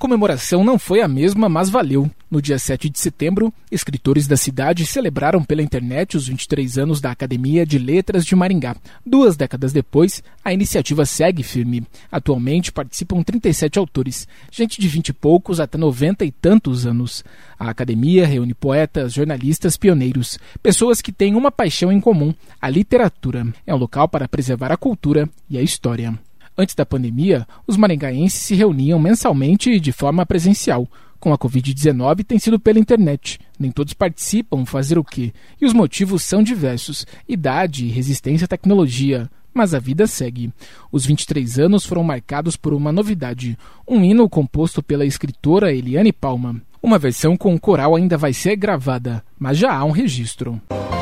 comemoração não foi a mesma, mas valeu. No dia 7 de setembro, escritores da cidade celebraram pela internet os 23 anos da Academia de Letras de Maringá. 2 décadas depois, a iniciativa segue firme. Atualmente participam 37 autores, gente de 20 e poucos até 90 e tantos anos. A academia reúne poetas, jornalistas, pioneiros, pessoas que têm uma paixão em comum, a literatura. É um local para preservar a cultura e a história. Antes da pandemia, os maringaenses se reuniam mensalmente de forma presencial. Com a Covid-19 tem sido pela internet. Nem todos participam, fazer o quê? E os motivos são diversos: idade, resistência à tecnologia. Mas a vida segue. Os 23 anos foram marcados por uma novidade: um hino composto pela escritora Eliane Palma. Uma versão com coral ainda vai ser gravada, mas já há um registro.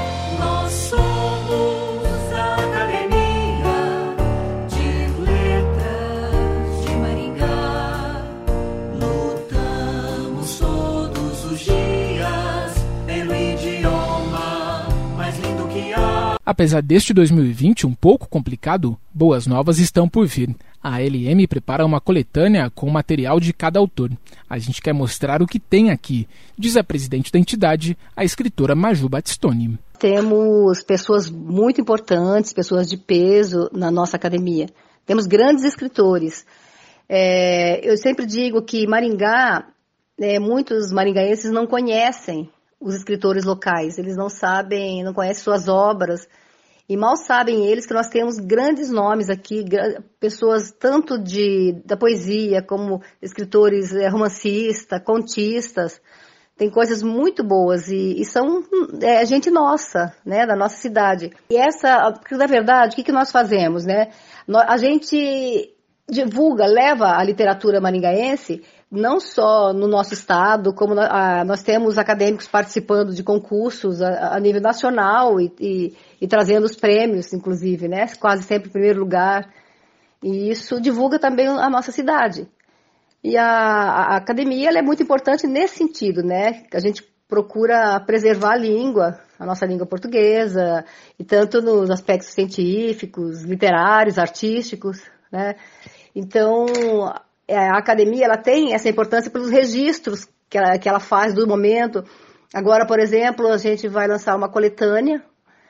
Apesar deste 2020 um pouco complicado, boas novas estão por vir. A ALM prepara uma coletânea com o material de cada autor. A gente quer mostrar o que tem aqui, diz a presidente da entidade, a escritora Maju Battistoni. Temos pessoas muito importantes, pessoas de peso na nossa academia. Temos grandes escritores. Eu sempre digo que Maringá, muitos maringaenses não conhecem os escritores locais, eles não sabem, não conhecem suas obras, e mal sabem eles que nós temos grandes nomes aqui, pessoas tanto da poesia, como escritores romancistas, contistas, tem coisas muito boas, e são gente nossa, né, da nossa cidade. E porque na verdade, o que nós fazemos, né? A gente divulga, leva a literatura maringaense, não só no nosso estado, como nós temos acadêmicos participando de concursos a nível nacional e trazendo os prêmios, inclusive, né? Quase sempre em primeiro lugar. E isso divulga também a nossa cidade. E a academia ela é muito importante nesse sentido, né? A gente procura preservar a nossa língua portuguesa, e tanto nos aspectos científicos, literários, artísticos, né? Então, a academia ela tem essa importância pelos registros que ela faz do momento. Agora, por exemplo, a gente vai lançar uma coletânea.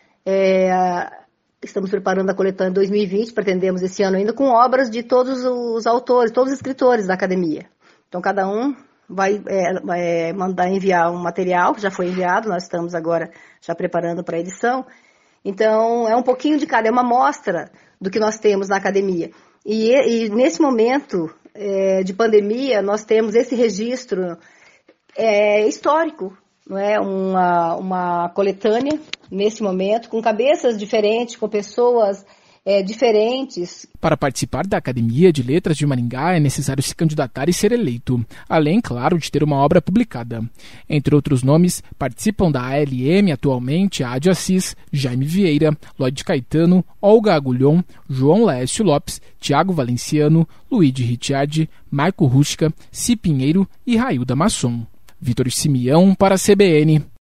Estamos preparando a coletânea 2020, pretendemos esse ano ainda, com obras de todos os autores, todos os escritores da academia. Então, cada um vai mandar enviar um material, que já foi enviado, nós estamos agora já preparando para a edição. Então, é um pouquinho de cada, é uma amostra do que nós temos na academia. E nesse momento de pandemia, nós temos esse registro histórico, não é? Uma coletânea, nesse momento, com cabeças diferentes, com pessoas diferentes. Para participar da Academia de Letras de Maringá é necessário se candidatar e ser eleito, além, claro, de ter uma obra publicada. Entre outros nomes, participam da ALM atualmente a Adi Assis, Jaime Vieira, Lloyd Caetano, Olga Agulhon, João Laércio Lopes, Tiago Valenciano, Luigi Ricciardi, Marco Rusca, Si Pinheiro e Railda Masson. Vitor Simeão para a CBN.